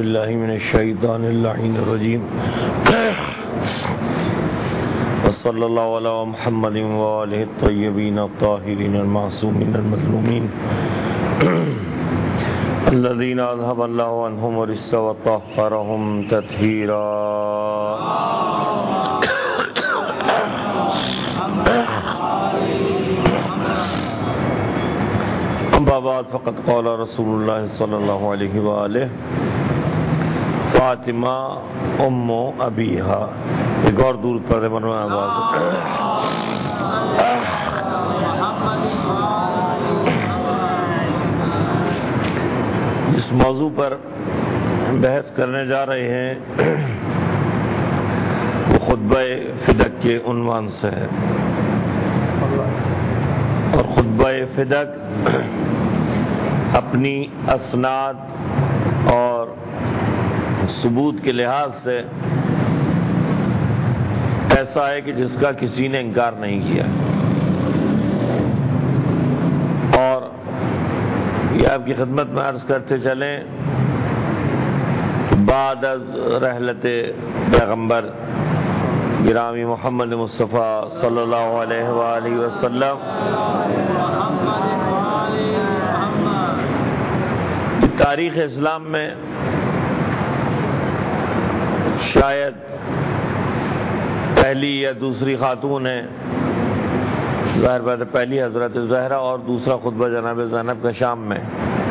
باللہ من الشیطان اللعین الرجیم وصلی اللہ علی محمد وآلہ الطیبین الطاہرین المعصومین المظلومین الذین اذهب اللہ عنہم الرجس وطہرہم تطہیرا. اما بعد فقد قال رسول اللہ صلی اللہ علیہ وآلہ فاطمہ ام ابیہا. ایک اور دور پر مرمہ آواز. جس موضوع پر بحث کرنے جا رہے ہیں وہ خطبہ فدق کے عنوان سے ہے، اور خطبہ فدق اپنی اسناد اور ثبوت کے لحاظ سے ایسا ہے کہ جس کا کسی نے انکار نہیں کیا، اور یہ آپ کی خدمت میں عرض کرتے چلیں کہ بعد از رحلت پیغمبر گرامی محمد مصطفیٰ صلی اللہ علیہ وآلہ وسلم تاریخ اسلام میں شاید پہلی یا دوسری خاتون ہے، ظاہر بات ہے پہلی حضرت زہرا اور دوسرا خطبہ جناب زینب کا شام میں.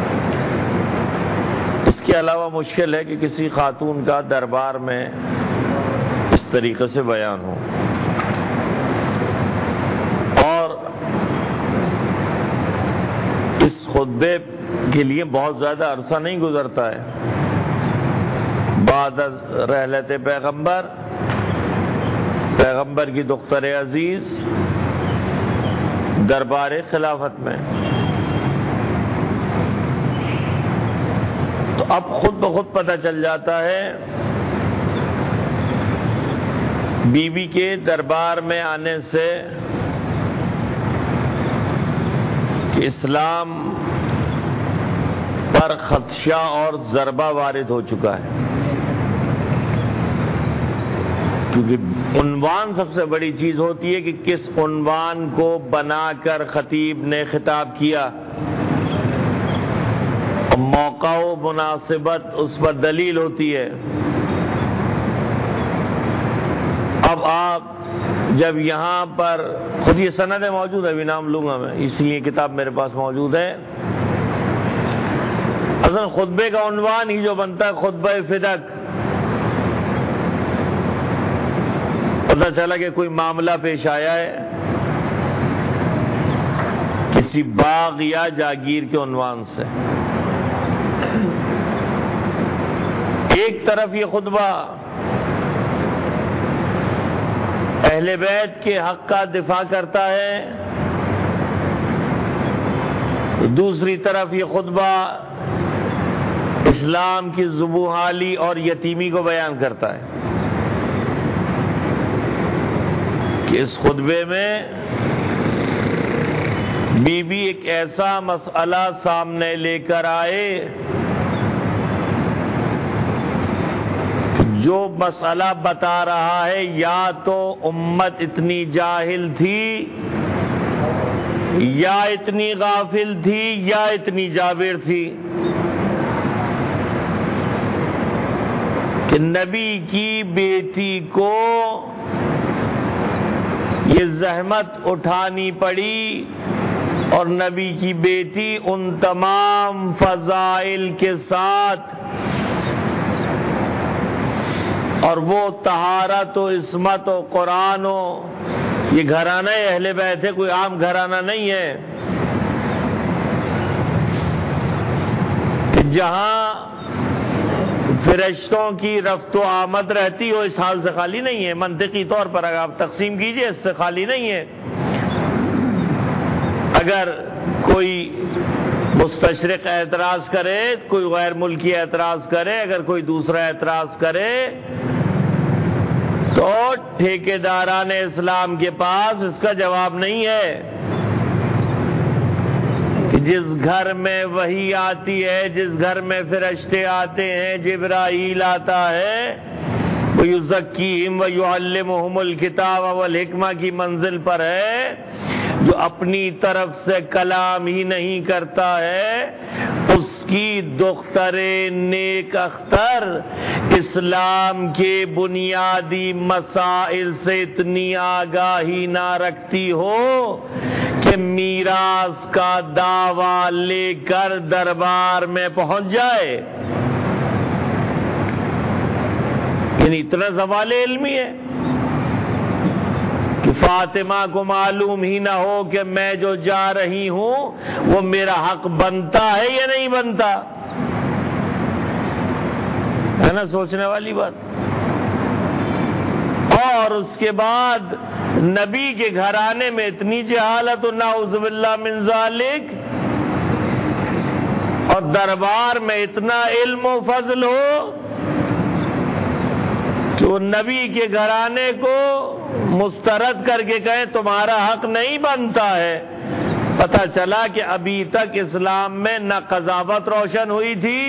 اس کے علاوہ مشکل ہے کہ کسی خاتون کا دربار میں اس طریقے سے بیان ہو، اور اس خطبے کے لیے بہت زیادہ عرصہ نہیں گزرتا ہے. بعد از رحلت پیغمبر کی دختر عزیز دربار خلافت میں، تو اب خود بخود پتہ چل جاتا ہے بی بی کے دربار میں آنے سے کہ اسلام پر خدشہ اور ضربہ وارد ہو چکا ہے، کیونکہ عنوان سب سے بڑی چیز ہوتی ہے کہ کس عنوان کو بنا کر خطیب نے خطاب کیا، اور موقع و مناسبت اس پر دلیل ہوتی ہے. اب آپ جب یہاں پر خود یہ سندیں موجود ہے، ابھی نام لوں گا میں، اس لیے کتاب میرے پاس موجود ہے. اصل خطبے کا عنوان ہی جو بنتا ہے خطبہ فدق، پتہ چلا کہ کوئی معاملہ پیش آیا ہے کسی باغ یا جاگیر کے عنوان سے. ایک طرف یہ خطبہ اہل بیت کے حق کا دفاع کرتا ہے، دوسری طرف یہ خطبہ اسلام کی ذبوحالی اور یتیمی کو بیان کرتا ہے کہ اس خطبے میں بی بی ایک ایسا مسئلہ سامنے لے کر آئے جو مسئلہ بتا رہا ہے یا تو امت اتنی جاہل تھی یا اتنی غافل تھی یا اتنی جابر تھی کہ نبی کی بیٹی کو یہ زحمت اٹھانی پڑی، اور نبی کی بیٹی ان تمام فضائل کے ساتھ اور وہ طہارت و عصمت و قرآن و یہ گھرانہ اہل بیت ہے، کوئی عام گھرانہ نہیں ہے، کہ جہاں فرشتوں کی رفت و آمد رہتی ہو. اس حال سے خالی نہیں ہے، منطقی طور پر اگر آپ تقسیم کیجئے اس سے خالی نہیں ہے. اگر کوئی مستشرق اعتراض کرے، کوئی غیر ملکی اعتراض کرے، اگر کوئی دوسرا اعتراض کرے تو ٹھیکیداران اسلام کے پاس اس کا جواب نہیں ہے. کہ جس گھر میں وحی آتی ہے، جس گھر میں فرشتے آتے ہیں، جبرائیل آتا ہے، وَيُزَكِّيهِمْ وَيُعَلِّمُهُمُ الْكِتَابَ وَالْحِکْمَہ کی منزل پر ہے، جو اپنی طرف سے کلام ہی نہیں کرتا ہے، اس کی دختر نیک اختر اسلام کے بنیادی مسائل سے اتنی آگاہی نہ رکھتی ہو کہ میراث کا دعویٰ لے کر دربار میں پہنچ جائے، یعنی اتنا زوال علمی ہے کہ فاطمہ کو معلوم ہی نہ ہو کہ میں جو جا رہی ہوں وہ میرا حق بنتا ہے یا نہیں بنتا، ہے نا سوچنے والی بات۔ اور اس کے بعد نبی کے گھرانے میں اتنی جہالت و نعوذ باللہ من ذالک، اور دربار میں اتنا علم و فضل ہو کہ وہ نبی کے گھرانے کو مسترد کر کے کہیں تمہارا حق نہیں بنتا ہے۔ پتہ چلا کہ ابھی تک اسلام میں نہ قضاوت روشن ہوئی تھی،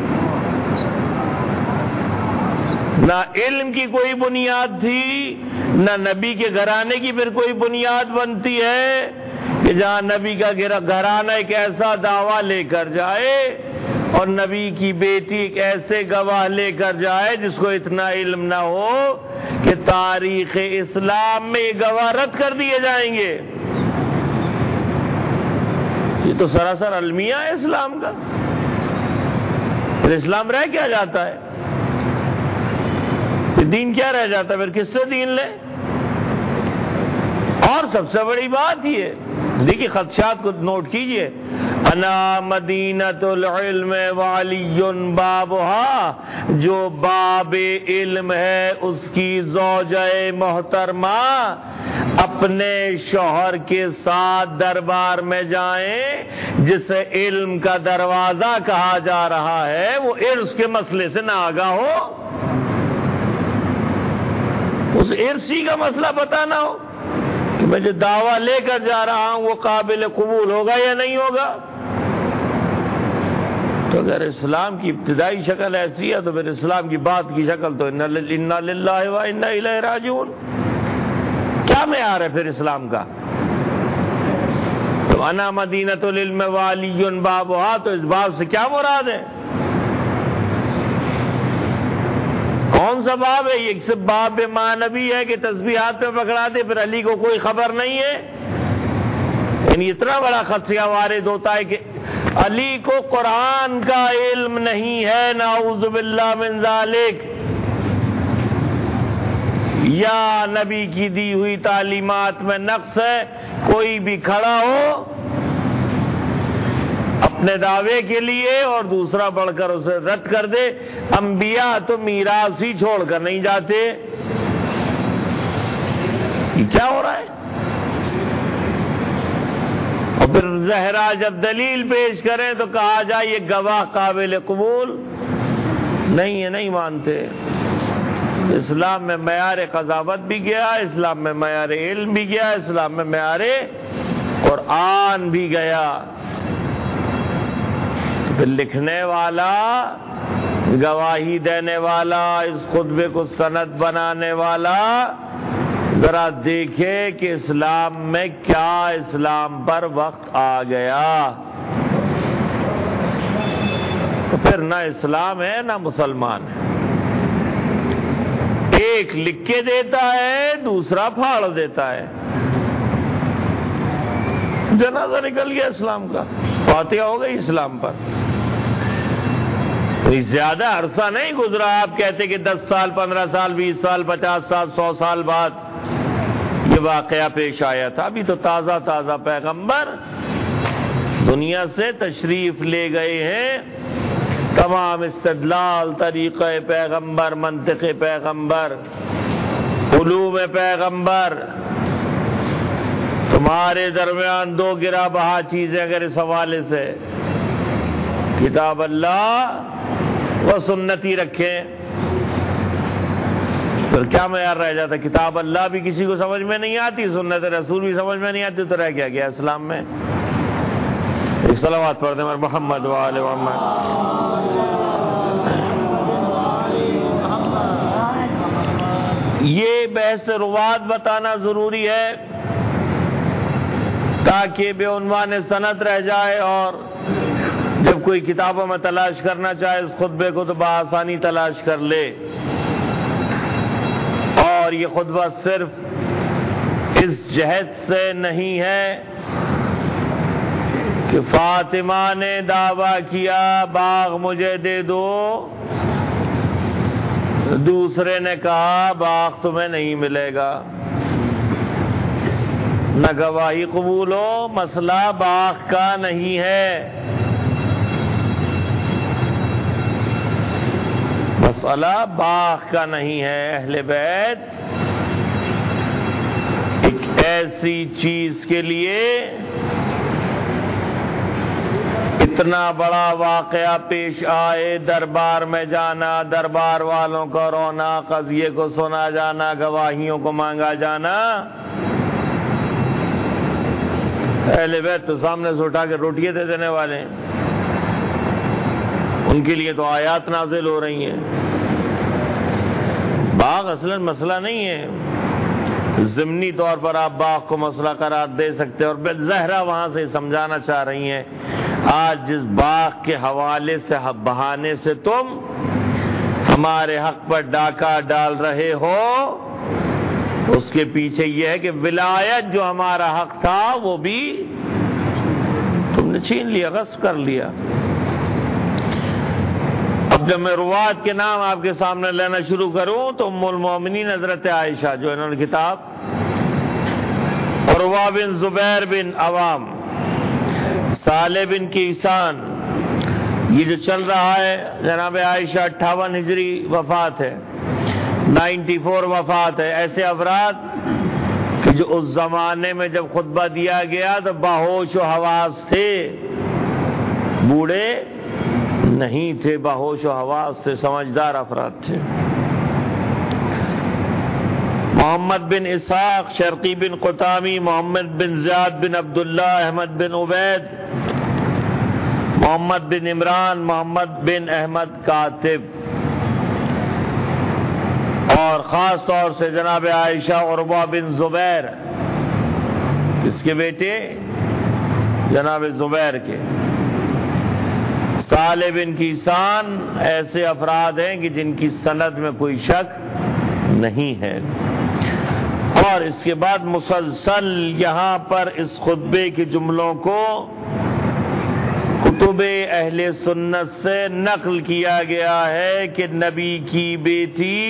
نہ علم کی کوئی بنیاد تھی، نہ نبی کے گھرانے کی پھر کوئی بنیاد بنتی ہے کہ جہاں نبی کا گھرانہ ایک ایسا دعویٰ لے کر جائے اور نبی کی بیٹی ایک ایسے گواہ لے کر جائے جس کو اتنا علم نہ ہو کہ تاریخ اسلام میں یہ گواہ رد کر دیے جائیں گے۔ یہ تو سراسر المیہ ہے اسلام کا، پھر اسلام رہ کیا جاتا ہے؟ پھر دین کیا رہ جاتا ہے؟ پھر کس سے دین لیں؟ اور سب سے بڑی بات یہ دیکھیے، خدشات کو نوٹ کیجئے، انا مدینۃ العلم وعلی بابھا، جو باب علم ہے اس کی زوجہ محترمہ اپنے شوہر کے ساتھ دربار میں جائیں، جسے علم کا دروازہ کہا جا رہا ہے، وہ عرص کے مسئلے سے نہ آگاہ ہو، اس عرصی کا مسئلہ پتہ نہ ہو کہ میں جو دعویٰ لے کر جا رہا ہوں وہ قابل قبول ہوگا یا نہیں ہوگا۔ تو اگر اسلام کی ابتدائی شکل ایسی ہے تو پھر اسلام کی بات کی شکل تو انا للہ و انا الیہ راجعون، کیا معیار ہے پھر اسلام کا؟ تو انا مدینۃ العلم وعلی بابھا، تو اس باب سے کیا مراد ہے؟ کون سا باب ہے یہ؟ صرف باب معنوی ہے کہ تسبیحات پہ پکڑا دے، پھر علی کو کوئی خبر نہیں ہے؟ یعنی اتنا بڑا خدشہ وارد ہوتا ہے کہ علی کو قرآن کا علم نہیں ہے، نعوذ باللہ من ذالک، یا نبی کی دی ہوئی تعلیمات میں نقص ہے، کوئی بھی کھڑا ہو اپنے دعوے کے لیے اور دوسرا بڑھ کر اسے رد کر دے۔ انبیاء تو میراث ہی چھوڑ کر نہیں جاتے، یہ کیا ہو رہا ہے؟ اور پھر زہرا جب دلیل پیش کریں تو کہا جائے یہ گواہ قابل قبول نہیں ہے، نہیں مانتے۔ اسلام میں معیار قضاوت بھی گیا، اسلام میں معیار علم بھی گیا، اسلام میں معیار قرآن بھی گیا۔ پھر لکھنے والا، گواہی دینے والا، اس خطبے کو سند بنانے والا ذرا دیکھے کہ اسلام میں کیا اسلام پر وقت آ گیا، تو پھر نہ اسلام ہے نہ مسلمان ہے۔ ایک لکھ کے دیتا ہے، دوسرا پھاڑ دیتا ہے۔ جنازہ نکل گیا اسلام کا، فاتحہ ہو گئی اسلام پر۔ زیادہ عرصہ نہیں گزرا، آپ کہتے کہ 10 سال 15 سال 20 سال 50 سال 100 سال بعد یہ واقعہ پیش آیا تھا۔ ابھی تو تازہ تازہ پیغمبر دنیا سے تشریف لے گئے ہیں، تمام استدلال، طریقہ پیغمبر، منطق پیغمبر، علوم پیغمبر، تمہارے درمیان دو گرا بہا چیزیں اگر اس حوالے سے کتاب اللہ و سنتی رکھیں پھر کیا معیار رہ جاتا؟ کتاب اللہ بھی کسی کو سمجھ میں نہیں آتی، سنت رسول بھی سمجھ میں نہیں آتی، تو رہ کیا گیا اسلام میں؟ صلوات پڑھ دیں محمد وآل محمد۔ یہ بحث روات بتانا ضروری ہے تاکہ بے عنوان سند رہ جائے، اور جب کوئی کتابوں میں تلاش کرنا چاہے اس خطبے کو تو بآسانی تلاش کر لے۔ اور یہ خطبہ صرف اس جہت سے نہیں ہے کہ فاطمہ نے دعویٰ کیا باغ مجھے دے دو، دوسرے نے کہا باغ تمہیں نہیں ملے گا، نہ گواہی قبول ہو، مسئلہ باغ کا نہیں ہے، مسئلہ باغ کا نہیں ہے۔ اہل بیت ایک ایسی چیز کے لیے اتنا بڑا واقعہ پیش آئے، دربار میں جانا، دربار والوں کو رونا، قضیے کو سنا جانا، گواہیوں کو مانگا جانا، اہل بیت تو سامنے سے اٹھا کے روٹیے دے دینے والے ہیں، ان کے لیے تو آیات نازل ہو رہی ہیں۔ باغ اصلاً مسئلہ نہیں ہے، ضمنی طور پر آپ باغ کو مسئلہ قرار دے سکتے ہیں، اور بالظاہرہ وہاں سے سمجھانا چاہ رہی ہیں آج جس باغ کے حوالے سے بہانے سے تم ہمارے حق پر ڈاکہ ڈال رہے ہو، اس کے پیچھے یہ ہے کہ ولایت جو ہمارا حق تھا وہ بھی تم نے چھین لیا، غصب کر لیا۔ اب جب میں روات کے نام آپ کے سامنے لینا شروع کروں تو ام المومنین حضرت عائشہ جو انہوں نے کتاب، عروہ بن زبیر بن عوام، صالح بن کیسان، یہ جو چل رہا ہے جناب عائشہ 58 ہجری وفات ہے، 94 وفات ہے، ایسے افراد کہ جو اس زمانے میں جب خطبہ دیا گیا تو باہوش و حواس تھے، بوڑھے نہیں تھے، باہوش و حواس تھے، سمجھدار افراد تھے۔ محمد بن اسحاق، شرقی بن قطامی، محمد بن زیاد بن عبداللہ، احمد بن عبید، محمد بن عمران، محمد بن احمد کاتب، اور خاص طور سے جناب عائشہ عروہ بن زبیر، اس کے بیٹے جناب زبیر کے، صالح بن کیسان، ایسے افراد ہیں کہ جن کی سند میں کوئی شک نہیں ہے۔ اور اس کے بعد مسلسل یہاں پر اس خطبے کے جملوں کو کتب اہل سنت سے نقل کیا گیا ہے کہ نبی کی بیٹی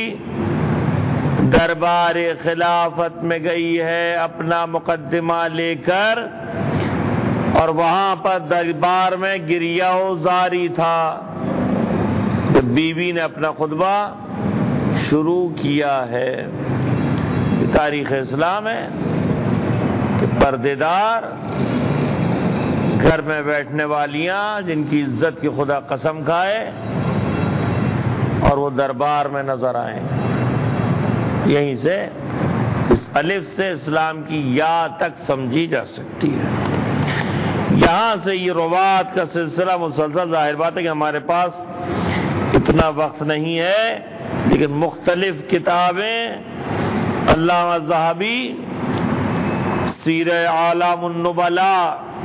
دربار خلافت میں گئی ہے اپنا مقدمہ لے کر، اور وہاں پر دربار میں گریہ و زاری تھا، تو بیوی نے اپنا خطبہ شروع کیا ہے۔ یہ تاریخ اسلام ہے کہ پردے دار گھر میں بیٹھنے والیاں جن کی عزت کی خدا قسم کھائے اور وہ دربار میں نظر آئیں، یہیں سے اس الف سے اسلام کی یا تک سمجھی جا سکتی ہے۔ یہاں سے یہ روات کا سلسلہ مسلسل، ظاہر بات ہے کہ ہمارے پاس اتنا وقت نہیں ہے، لیکن مختلف کتابیں، علامہ ذہبی سیرہ اعلام النبلاء،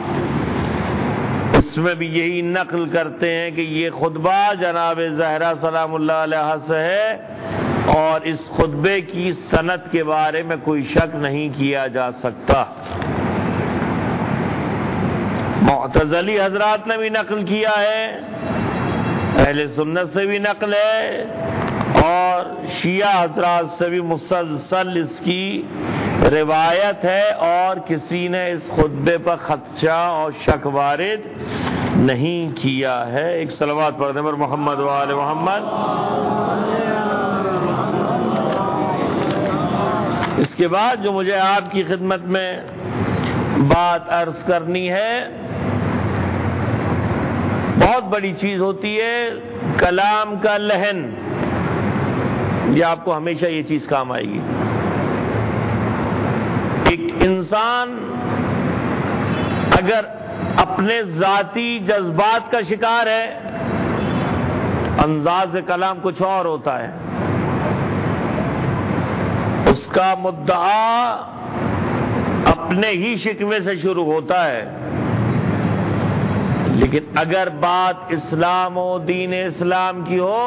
اس میں بھی یہی نقل کرتے ہیں کہ یہ خطبہ جناب زہرا سلام اللہ علیہ سے ہے، اور اس خطبے کی سند کے بارے میں کوئی شک نہیں کیا جا سکتا۔ معتزلی حضرات نے بھی نقل کیا ہے، اہل سنت سے بھی نقل ہے، اور شیعہ حضرات سے بھی مسلسل اس کی روایت ہے، اور کسی نے اس خطبے پر خدشہ اور شک وارد نہیں کیا ہے۔ ایک صلوات پڑھنے پر محمد و آل محمد۔ اس کے بعد جو مجھے آپ کی خدمت میں بات عرض کرنی ہے، بہت بڑی چیز ہوتی ہے کلام کا لحن، یہ آپ کو ہمیشہ یہ چیز کام آئے گی۔ ایک انسان اگر اپنے ذاتی جذبات کا شکار ہے، انداز کلام کچھ اور ہوتا ہے، اس کا مدعا اپنے ہی شکوے سے شروع ہوتا ہے۔ لیکن اگر بات اسلام و دین اسلام کی ہو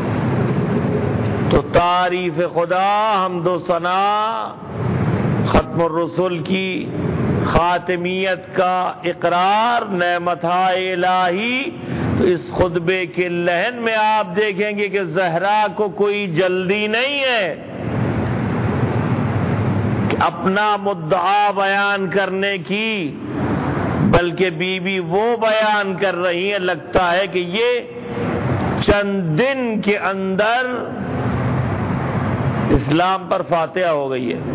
تو تعریف خدا، حمد و ثنا، ختم الرسل کی خاتمیت کا اقرار، نعمتائے الہی، تو اس خطبے کے لحن میں آپ دیکھیں گے کہ زہرا کو کوئی جلدی نہیں ہے کہ اپنا مدعا بیان کرنے کی، بلکہ بی بی وہ بیان کر رہی ہیں، لگتا ہے کہ یہ چند دن کے اندر اسلام پر فاتحہ ہو گئی ہے۔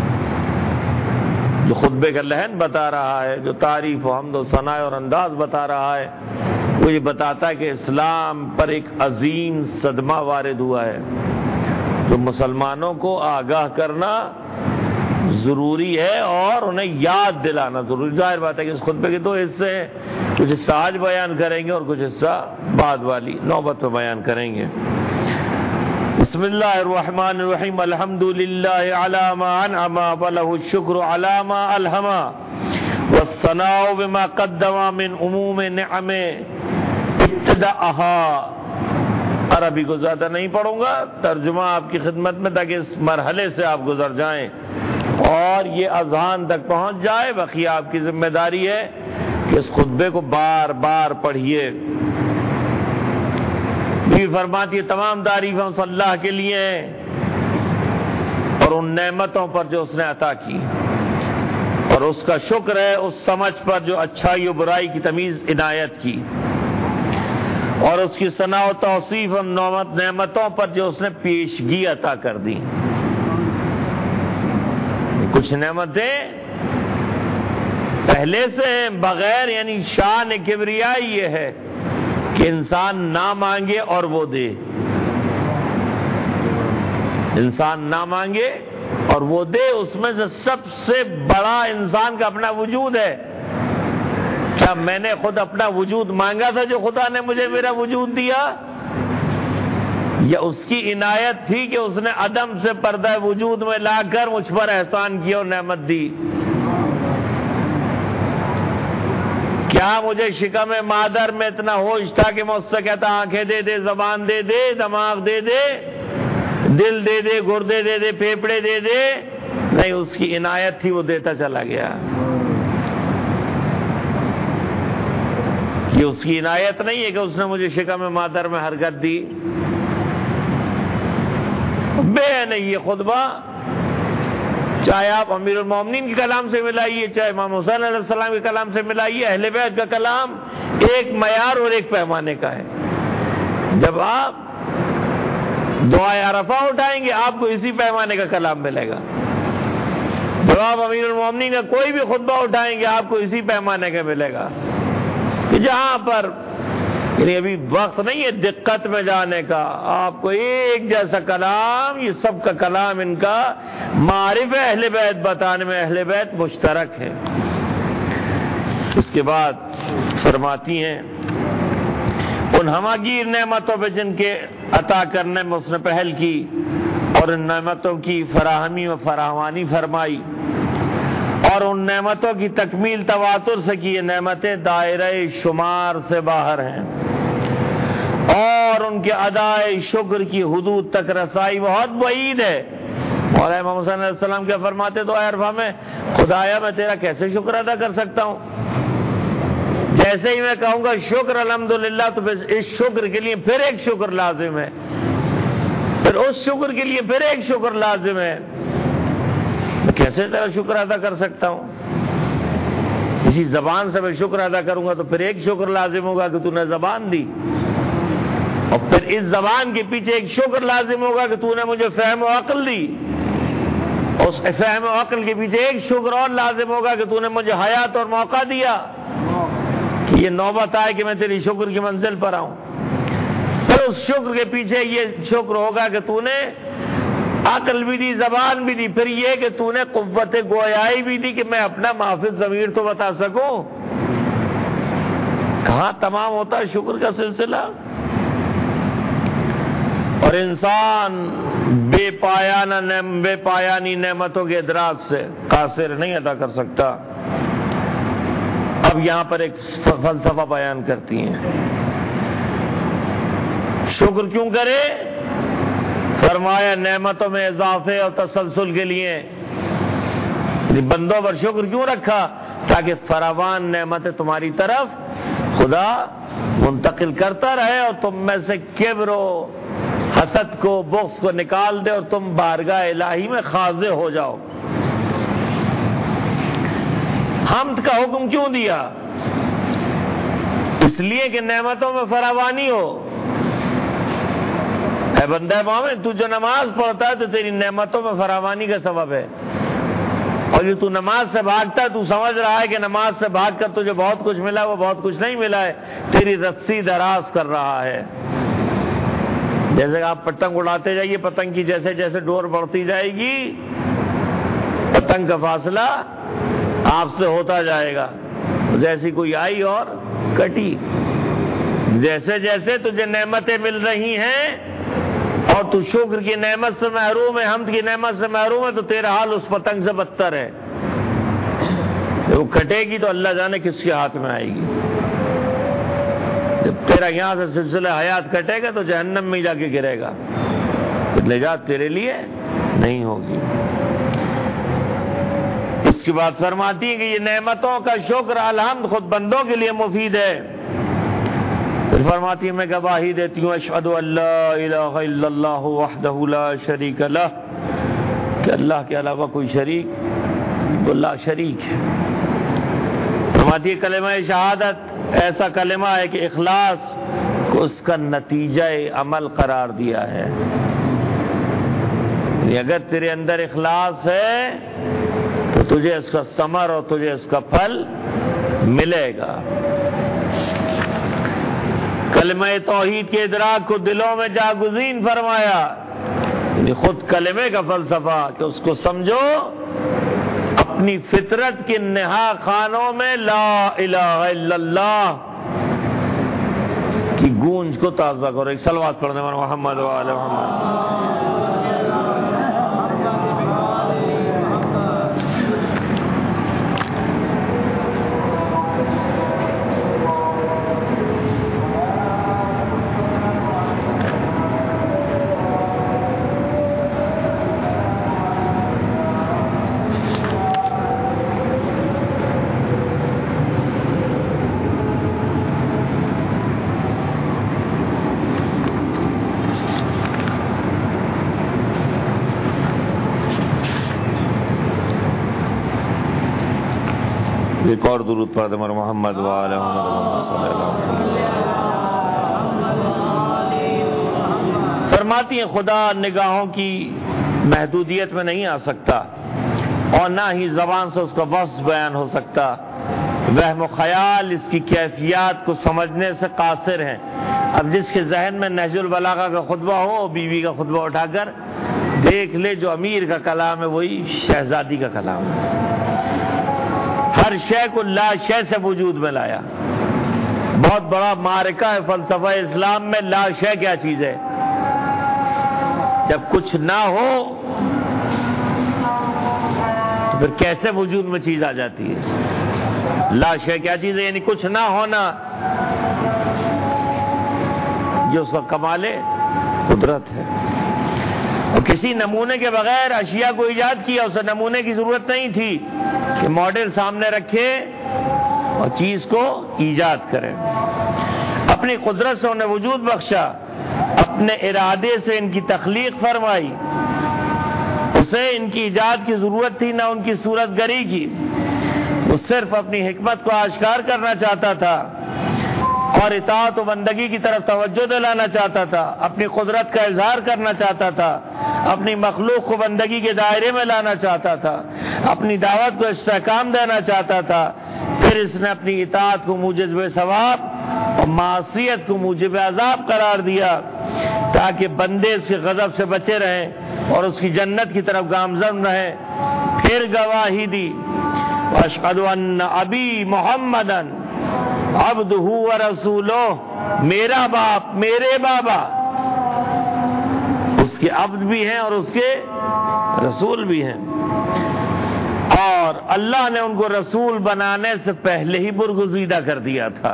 جو خطبے کا لحن بتا رہا ہے، جو تعریف و حمد و ثنا اور انداز بتا رہا ہے، وہ یہ بتاتا ہے کہ اسلام پر ایک عظیم صدمہ وارد ہوا ہے، جو مسلمانوں کو آگاہ کرنا ضروری ہے اور انہیں یاد دلانا ضروری۔ ظاہر بات ہے کہ اس خطبے کے دو حصے ہیں، کچھ حصہ آج بیان کریں گے اور کچھ حصہ بعد والی نوبت پہ بیان کریں گے۔ بسم اللہ الرحمن الرحیم، الحمدللہ علی ما انعم ولہ الشکر علی ما الہم والثناء بما قدم من عموم نعم ابتداءها۔ عربی کو زیادہ نہیں پڑھوں گا، ترجمہ آپ کی خدمت میں تاکہ اس مرحلے سے آپ گزر جائیں اور یہ اذہان تک پہنچ جائے۔ بقیہ آپ کی ذمہ داری ہے کہ اس خطبے کو بار بار پڑھیے۔ بھی فرماتی ہے تمام تعریفیں اس اللہ کے لیے ہیں اور ان نعمتوں پر جو اس نے عطا کی، اور اس کا شکر ہے اس سمجھ پر جو اچھائی و برائی کی تمیز عنایت کی، اور اس کی ثنا و توصیف ان نعمتوں پر جو اس نے پیشگی عطا کر دی۔ کچھ نعمتیں پہلے سے ہیں بغیر، یعنی شان کبریائی یہ ہے کہ انسان نہ مانگے اور وہ دے، انسان نہ مانگے اور وہ دے۔ اس میں سے سب سے بڑا انسان کا اپنا وجود ہے۔ کیا میں نے خود اپنا وجود مانگا تھا جو خدا نے مجھے میرا وجود دیا، یا اس کی عنایت تھی کہ اس نے عدم سے پردہ وجود میں لا کر مجھ پر احسان کیا اور نعمت دی؟ کیا مجھے شکم مادر میں اتنا ہوش تھا کہ میں اس سے کہتا آنکھیں دے دے، زبان دے دے، دماغ دے دے، دل دے دے، گردے دے دے، پھیپھڑے دے دے؟ نہیں، اس کی عنایت تھی، وہ دیتا چلا گیا۔ یہ اس کی عنایت نہیں ہے کہ اس نے مجھے شکم مادر میں حرکت دی۔ بے نہیں یہ خطبہ، چاہے آپ امیر المومنین کے کلام سے ملائیے، چاہے امام حسین علیہ السلام کے کلام سے ملائیے، اہل بیت کا کلام ایک معیار اور ایک پیمانے کا ہے۔ جب آپ دعائے عرفہ اٹھائیں گے آپ کو اسی پیمانے کا کلام ملے گا، جب آپ امیر المومنین کا کوئی بھی خطبہ اٹھائیں گے آپ کو اسی پیمانے کا ملے گا۔ کہ جہاں پر یعنی ابھی وقت نہیں ہے دقت میں جانے کا، آپ کو ایک جیسا کلام، یہ سب کا کلام ان کا معارف اہل بیت بتانے میں اہل بیت مشترک ہے۔ اس کے بعد فرماتی ہیں ان ہماگیر نعمتوں پہ جن کے عطا کرنے میں اس نے پہل کی اور ان نعمتوں کی فراہمی و فراوانی فرمائی، اور ان نعمتوں کی تکمیل تواتر سے کی، یہ نعمتیں دائرہ شمار سے باہر ہیں، اور ان کے ادائے شکر کی حدود تک رسائی بہت بعید ہے۔ مولانا امام حسین علیہ السلام کیا فرماتے تو عرفہ میں، خدایا میں تیرا کیسے شکر ادا کر سکتا ہوں؟ جیسے ہی میں کہوں گا شکر الحمدللہ تو پھر اس شکر کے لیے پھر ایک شکر لازم ہے، پھر اس شکر کے لیے پھر ایک شکر لازم ہے۔ میں کیسے تیرا شکر ادا کر سکتا ہوں؟ اسی زبان سے میں شکر ادا کروں گا تو پھر ایک شکر لازم ہوگا کہ تو نے زبان دی، اور پھر اس زبان کے پیچھے ایک شکر لازم ہوگا کہ تو نے مجھے فہم و عقل دی، اور اس فہم و عقل کے پیچھے ایک شکر اور لازم ہوگا کہ تو نے مجھے حیات اور موقع دیا کہ یہ نوبت آئے کہ میں تیری شکر کی منزل پر آؤں۔ پھر اس شکر کے پیچھے یہ شکر ہوگا کہ تو نے عقل بھی دی، زبان بھی دی، پھر یہ کہ تو نے قوت گویائی بھی دی کہ میں اپنا محفظ ضمیر تو بتا سکوں۔ کہاں تمام ہوتا ہے شکر کا سلسلہ؟ اور انسان بے پایانی نعمتوں کے ادراک سے قاصر نہیں ادا کر سکتا۔ اب یہاں پر ایک فلسفہ بیان کرتی ہیں، شکر کیوں کرے؟ فرمایا نعمتوں میں اضافے اور تسلسل کے لیے بندوں پر شکر کیوں رکھا؟ تاکہ فراوان نعمتیں تمہاری طرف خدا منتقل کرتا رہے اور تم میں سے کبر و حسد کو، بغض کو نکال دے اور تم بارگاہ الہی میں خاضع ہو جاؤ۔ حمد کا حکم کیوں دیا؟ اس لیے کہ نعمتوں میں فراوانی ہو۔ اے بندہ مومن، تو جو نماز پڑھتا ہے تو تیری نعمتوں میں فراوانی کا سبب ہے، اور جو تو نماز سے بھاگتا ہے، تو سمجھ رہا ہے کہ نماز سے بھاگ کر تجھے بہت کچھ ملا، وہ بہت کچھ نہیں ملا ہے، تیری رسی دراز کر رہا ہے۔ جیسے کہ آپ پتنگ اڑاتے جائیے، پتنگ کی جیسے جیسے ڈور بڑھتی جائے گی، پتنگ کا فاصلہ آپ سے ہوتا جائے گا، جیسی کوئی آئی اور کٹی۔ جیسے جیسے تجھے نعمتیں مل رہی ہیں اور تو شکر کی نعمت سے محروم ہے، حمد کی نعمت سے محروم ہے، تو تیرا حال اس پتنگ سے بدتر ہے۔ جب وہ کٹے گی تو اللہ جانے کس کے ہاتھ میں آئے گی۔ جب تیرا یہاں سے سلسلہ حیات کٹے گا تو جہنم میں جا کے گرے گا، نجات تیرے لیے نہیں ہوگی۔ اس کی بات فرماتی ہے کہ یہ نعمتوں کا شکر الحمد خود بندوں کے لیے مفید ہے۔ پھر فرماتی ہے میں گواہی دیتی ہوں اشہد ان لا الہ الا اللہ وحدہ لا شریک لہ، کہ اللہ کے علاوہ کوئی شریک وہ لا شریک ہے۔ فرماتی ہے کلمہ شہادت ایسا کلمہ ہے کہ اخلاص کو اس کا نتیجہ عمل قرار دیا ہے۔ اگر تیرے اندر اخلاص ہے تو تجھے اس کا ثمر اور تجھے اس کا پھل ملے گا۔ کلمہ توحید کے ادراک کو دلوں میں جاگزین فرمایا، یعنی خود کلمے کا فلسفہ کہ اس کو سمجھو، اپنی فطرت کے نہا خانوں میں لا الہ الا اللہ کی گونج کو تازہ کرو۔ ایک صلوات پڑھنے والا محمد و آل محمد۔ ایک اور درود پڑھ دیں محمد و آل محمد صلی اللہ علیہ وسلم۔ فرماتی ہیں خدا نگاہوں کی محدودیت میں نہیں آ سکتا اور نہ ہی زبان سے اس کا وصف بیان ہو سکتا۔ وہم و خیال اس کی کیفیات کو سمجھنے سے قاصر ہیں۔ اب جس کے ذہن میں نہج البلاغہ کا خطبہ ہو، بیوی کا خطبہ اٹھا کر دیکھ لے، جو امیر کا کلام ہے وہی شہزادی کا کلام ہے۔ ہر شے کو لا شے سے وجود میں لایا۔ بہت بڑا معرکہ ہے فلسفہ اسلام میں، لا شے کیا چیز ہے۔ جب کچھ نہ ہو تو پھر کیسے وجود میں چیز آ جاتی ہے؟ لا شے کیا چیز ہے، یعنی کچھ نہ ہونا، یہ اس کا کمال قدرت ہے۔ اور کسی نمونے کے بغیر اشیاء کو ایجاد کیا، اسے نمونے کی ضرورت نہیں تھی کہ ماڈل سامنے رکھے اور چیز کو ایجاد کرے۔ اپنی قدرت سے انہیں وجود بخشا، اپنے ارادے سے ان کی تخلیق فرمائی۔ اسے ان کی ایجاد کی ضرورت تھی، نہ ان کی صورت گری کی۔ وہ صرف اپنی حکمت کو آشکار کرنا چاہتا تھا اور اطاعت و بندگی کی طرف توجہ دلانا چاہتا تھا، اپنی قدرت کا اظہار کرنا چاہتا تھا، اپنی مخلوق کو بندگی کے دائرے میں لانا چاہتا تھا، اپنی دعوت کو استحکام دینا چاہتا تھا۔ پھر اس نے اپنی اطاعت کو موجب ثواب اور معصیت کو موجب عذاب قرار دیا تاکہ بندے اس کے غضب سے بچے رہیں اور اس کی جنت کی طرف گامزن رہیں۔ پھر گواہی دی اشہد ان ابی محمدن عبدہ و رسولہ، میرا باپ، میرے بابا اس کے عبد بھی ہیں اور اس کے رسول بھی ہیں، اور اللہ نے ان کو رسول بنانے سے پہلے ہی برگزیدہ کر دیا تھا،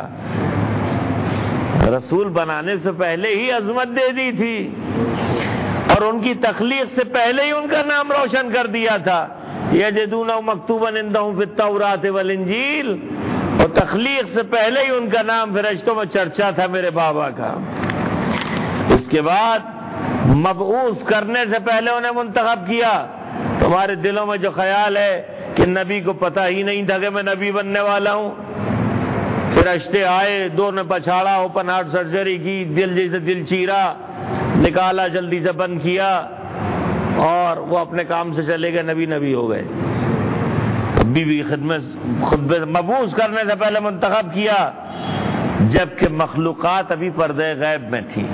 رسول بنانے سے پہلے ہی عظمت دے دی تھی، اور ان کی تخلیق سے پہلے ہی ان کا نام روشن کر دیا تھا، یجدونہ مکتوبا عندہم فی التوراۃ والانجیل، اور تخلیق سے پہلے ہی ان کا نام فرشتوں میں چرچا تھا میرے بابا کا۔ اس کے بعد مبعوث کرنے سے پہلے انہیں منتخب کیا۔ تمہارے دلوں میں جو خیال ہے کہ نبی کو پتہ ہی نہیں تھا کہ میں نبی بننے والا ہوں، فرشتے آئے، دو نے پچھاڑا، اوپن ہارٹ سرجری کی، دل جیسے دل چیرا، نکالا، جلدی سے بند کیا، اور وہ اپنے کام سے چلے گئے، نبی ہو گئے۔ ابھی بھی خطبے مبعوث کرنے سے پہلے منتخب کیا، جبکہ مخلوقات ابھی پردے غیب میں تھی،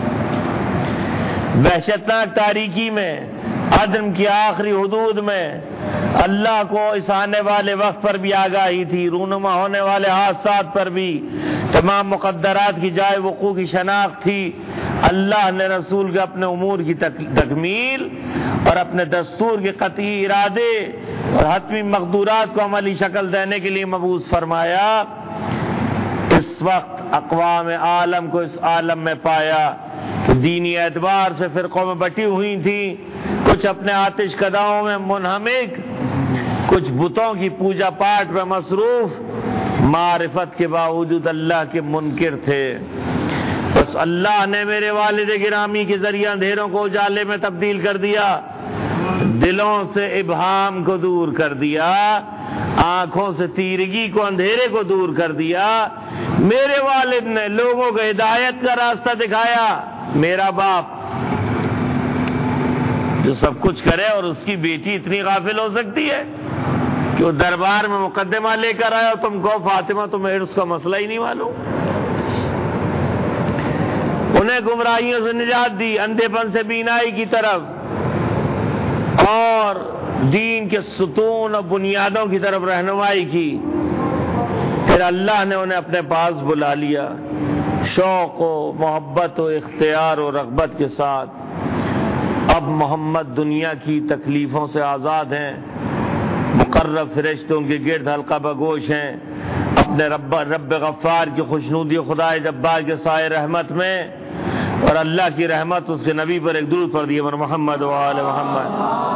وحشتناک تاریکی میں، عدم کی آخری حدود میں۔ اللہ کو اس آنے والے وقت پر بھی آگاہی تھی، رونما ہونے والے حادثات پر بھی، تمام مقدرات کی جائے وقوع کی شناخت تھی۔ اللہ نے رسول کے اپنے امور کی تکمیل اور اپنے دستور کے قطعی ارادے اور حتمی مقدورات کو عملی شکل دینے کے لیے مبعوث فرمایا۔ اس وقت اقوام عالم کو اس عالم میں پایا کہ دینی اعتبار سے فرقوں میں بٹی ہوئی تھی، کچھ اپنے آتش کداؤں میں منہمک، کچھ بتوں کی پوجا پاٹ میں مصروف، معرفت کے باوجود اللہ کے منکر تھے۔ بس اللہ نے میرے والد گرامی کے ذریعہ اندھیروں کو اجالے میں تبدیل کر دیا، دلوں سے ابہام کو دور کر دیا، آنکھوں سے تیرگی کو، اندھیرے کو دور کر دیا۔ میرے والد نے لوگوں کو ہدایت کا راستہ دکھایا، میرا باپ جو سب کچھ کرے، اور اس کی بیٹی اتنی غافل ہو سکتی ہے کہ وہ دربار میں مقدمہ لے کر آیا، تم کو فاطمہ تمہیں عرس کا مسئلہ ہی نہیں معلوم۔ انہیں گمراہیوں سے نجات دی، اندھے پن سے بینائی کی طرف، اور دین کے ستون اور بنیادوں کی طرف رہنمائی کی۔ پھر اللہ نے انہیں اپنے پاس بلا لیا، شوق و محبت و اختیار و رغبت کے ساتھ۔ اب محمد دنیا کی تکلیفوں سے آزاد ہیں، مقرب فرشتوں کے گرد حلقہ بگوش ہیں، اپنے رب غفار کی خوشنودی و خدا جبار کے سائے رحمت میں، اور اللہ کی رحمت اس کے نبی پر ایک درود پڑھ دیے، محمد و آل محمد۔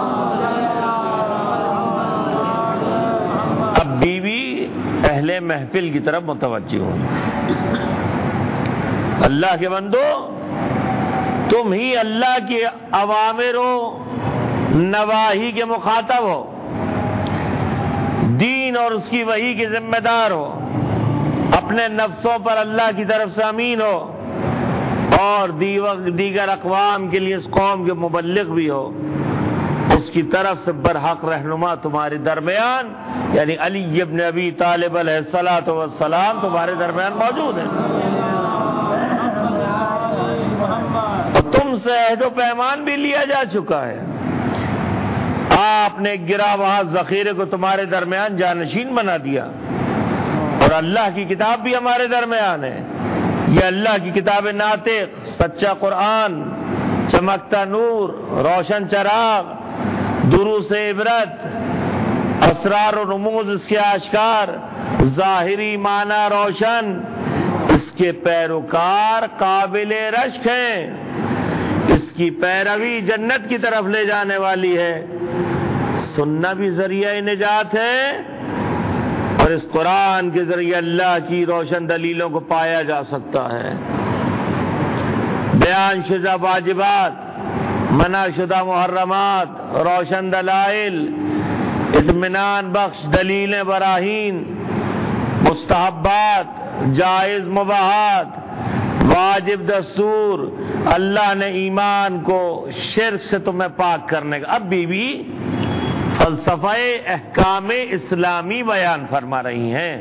اب بیوی اہل محفل کی طرف متوجہ ہو، اللہ کے بندو، تم ہی اللہ کے اوامر و نواہی کے مخاطب ہو، دین اور اس کی وحی کے ذمہ دار ہو، اپنے نفسوں پر اللہ کی طرف سے امین ہو، اور دیگر اقوام کے لیے اس قوم کے مبلغ بھی ہو۔ اس کی طرف سے برحق رہنما تمہارے درمیان، یعنی علی ابن ابی طالب علیہ الصلوۃ والسلام تمہارے درمیان موجود ہیں، اور تم سے عہد و پیمان بھی لیا جا چکا ہے۔ آپ نے گرا ہوا ذخیرے کو تمہارے درمیان جانشین بنا دیا، اور اللہ کی کتاب بھی ہمارے درمیان ہے۔ یہ اللہ کی کتاب ناطق، سچا قرآن، چمکتا نور، روشن چراغ، دروس عبرت، اسرار و رموز اس کے آشکار، ظاہری معنی روشن، اس کے پیروکار قابل رشک ہیں، اس کی پیروی جنت کی طرف لے جانے والی ہے، سننا بھی ذریعہ نجات ہے، اور اس قرآن کے ذریعے اللہ کی روشن دلیلوں کو پایا جا سکتا ہے۔ بیان شدہ واجبات، منع شدہ محرمات، روشن دلائل، اطمینان بخش دلیلیں براہین، مستحبات، جائز مباحات، واجب دستور، اللہ نے ایمان کو شرک سے تمہیں پاک کرنے کا۔ اب بھی فلسفہ احکام اسلامی بیان فرما رہی ہیں۔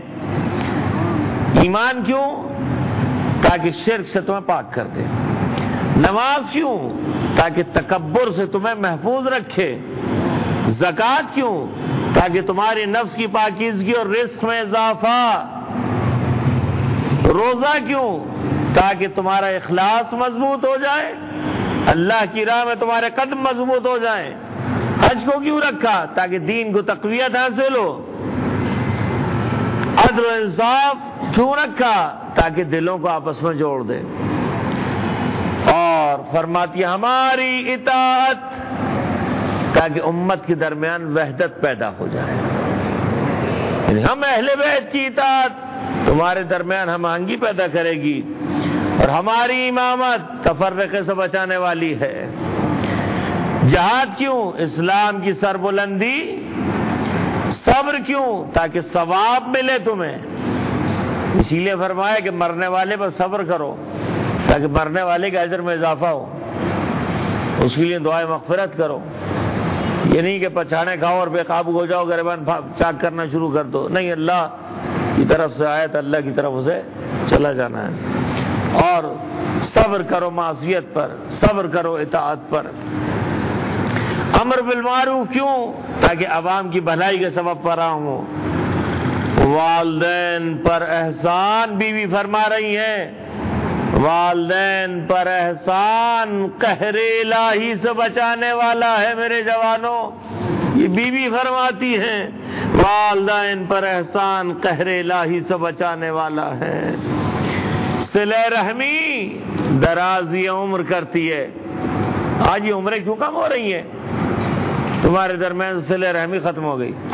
ایمان کیوں؟ تاکہ شرک سے تمہیں پاک کر دے۔ نماز کیوں؟ تاکہ تکبر سے تمہیں محفوظ رکھے۔ زکوٰۃ کیوں؟ تاکہ تمہاری نفس کی پاکیزگی اور رزق میں اضافہ۔ روزہ کیوں؟ تاکہ تمہارا اخلاص مضبوط ہو جائے، اللہ کی راہ میں تمہارے قدم مضبوط ہو جائیں۔ حج کو کیوں رکھا؟ تاکہ دین کو تقویت حاصل ہو۔ عدل و انصاف کیوں رکھا؟ تاکہ دلوں کو آپس میں جوڑ دے۔ اور فرماتی ہے ہماری اطاعت، تاکہ امت کے درمیان وحدت پیدا ہو جائے۔ یعنی ہم اہل بیت کی اطاعت تمہارے درمیان ہم آہنگی پیدا کرے گی، اور ہماری امامت تفرقے سے بچانے والی ہے۔ جہاد کیوں؟ اسلام کی سربلندی۔ صبر کیوں؟ تاکہ ثواب ملے تمہیں، اسی لیے فرمایا کہ مرنے والے پر صبر کرو تاکہ مرنے والے کے اجر میں اضافہ ہو، اس کے لیے دعائے مغفرت کرو۔ یہ نہیں کہ پچھانے کھاؤ اور بے قابو ہو جاؤ، گریبان چاک کرنا شروع کر دو، نہیں، اللہ کی طرف سے آیت، اللہ کی طرف اسے چلا جانا ہے۔ اور صبر کرو معصیت پر، صبر کرو اطاعت پر۔ امر بالمعروف کیوں؟ تاکہ عوام کی بھلائی کے سبب فراہم ہو۔ والدین پر احسان، بیوی فرما رہی ہیں والدین پر احسان قہر الہی سے بچانے والا ہے میرے جوانوں۔ یہ بیوی فرماتی ہیں والدین پر احسان قہر الہی سے بچانے والا ہے۔ صلہ رحمی درازی عمر کرتی ہے۔ آج یہ عمریں کیوں کم ہو رہی ہیں؟ تمہارے درمیان صلہ رحمی ختم ہو گئی۔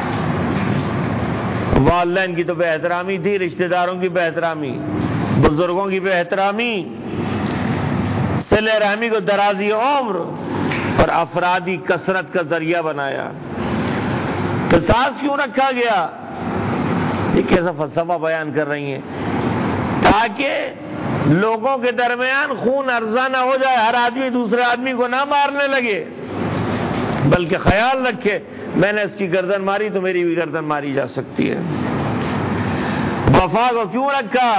والدین کی تو بے احترامی تھی، رشتہ داروں کی بے احترامی، بزرگوں کی بے احترامی، صلہ رحمی کو درازی عمر اور افرادی کثرت کا ذریعہ بنایا۔ قصاص کیوں رکھا گیا؟ یہ کیسا فلسفہ بیان کر رہی ہیں؟ تاکہ لوگوں کے درمیان خون ارزاں نہ ہو جائے، ہر آدمی دوسرے آدمی کو نہ مارنے لگے، بلکہ خیال رکھے میں نے اس کی گردن ماری تو میری بھی گردن ماری جا سکتی ہے۔ وفا کو کیوں رکھا؟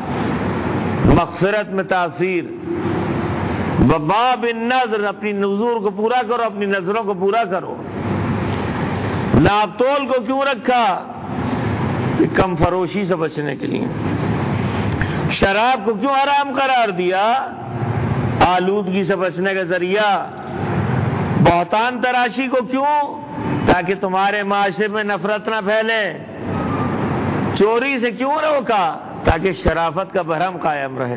مغفرت میں تاثیر۔ وباب النظر، اپنی نذور کو پورا کرو، اپنی نظروں کو پورا کرو۔ ناپ تول کو کیوں رکھا؟ کم فروشی سے بچنے کے لیے۔ شراب کو کیوں حرام قرار دیا؟ آلودگی سے بچنے کا ذریعہ۔ بہتان تراشی کو کیوں؟ تاکہ تمہارے معاشرے میں نفرت نہ پھیلے۔ چوری سے کیوں روکا؟ تاکہ شرافت کا بھرم قائم رہے۔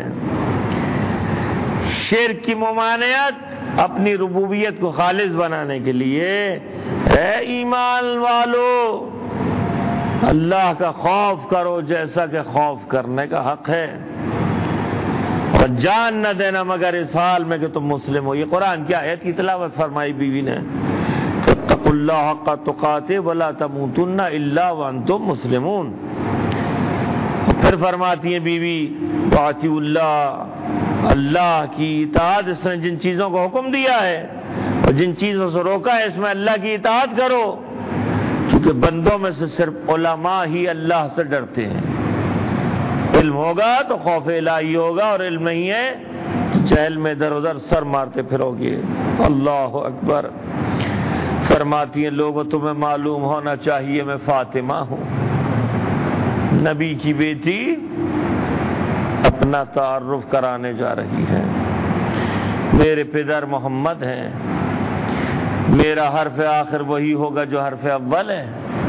شرک کی ممانعت اپنی ربوبیت کو خالص بنانے کے لیے۔ اے ایمان والو، اللہ کا خوف کرو جیسا کہ خوف کرنے کا حق ہے، اور جان نہ دینا مگر اس حال میں کہ تم مسلم ہو۔ یہ قرآن کی آیت کی تلاوت فرمائی بیوی نے۔ اتقوا اللہ حق تقاتہ ولا تموتن الا وانتم مسلمون۔ پھر فرماتی ہیں بیوی واطیعوا اللہ، اللہ کی اطاعت، اس نے جن چیزوں کو حکم دیا ہے اور جن چیزوں سے روکا ہے اس میں اللہ کی اطاعت کرو، کیونکہ بندوں میں سے صرف علماء ہی اللہ سے ڈرتے ہیں۔ علم ہوگا تو خوف الہی ہوگا، اور علم نہیں ہے جہل میں ادھر ادھر سر مارتے پھرو گے۔ اللہ اکبر۔ فرماتی ہیں لوگوں تمہیں معلوم ہونا چاہیے میں فاطمہ ہوں، نبی کی بیٹی اپنا تعارف کرانے جا رہی ہے۔ میرے پدر محمد ہیں، میرا حرف آخر وہی ہوگا جو حرف اول ہے،